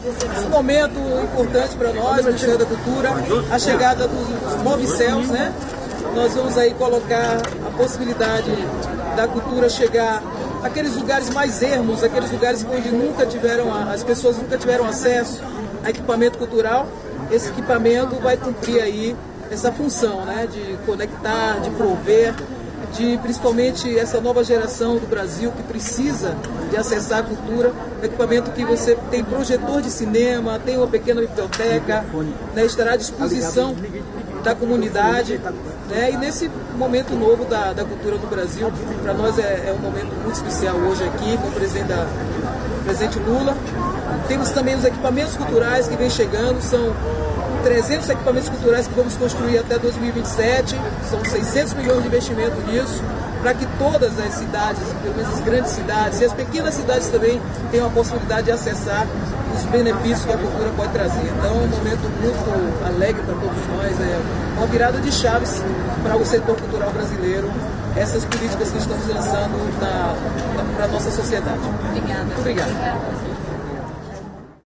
esse momento importante para nós, o Ministério da Cultura, a chegada dos Movicels, né? Nós vamos aí colocar a possibilidade da cultura chegar àqueles lugares mais ermos, aqueles lugares onde as pessoas nunca tiveram acesso a equipamento cultural. Esse equipamento vai cumprir aí essa função, né, de conectar, de prover, de principalmente essa nova geração do Brasil que precisa de acessar a cultura, equipamento que você tem projetor de cinema, tem uma pequena biblioteca, né, estará à disposição da comunidade, né, e nesse momento novo da cultura no Brasil, para nós é um momento muito especial hoje aqui com o presidente Lula. Temos também os equipamentos culturais que vem chegando, são 300 equipamentos culturais que vamos construir até 2027, são 600 milhões de investimento nisso, para que todas as cidades, pelo menos as grandes cidades e as pequenas cidades também tenham a possibilidade de acessar os benefícios que a cultura pode trazer. Então é um momento muito alegre para todos nós, é uma virada de chaves para o setor cultural brasileiro, essas políticas que estamos lançando para a nossa sociedade. Obrigada. Muito obrigado.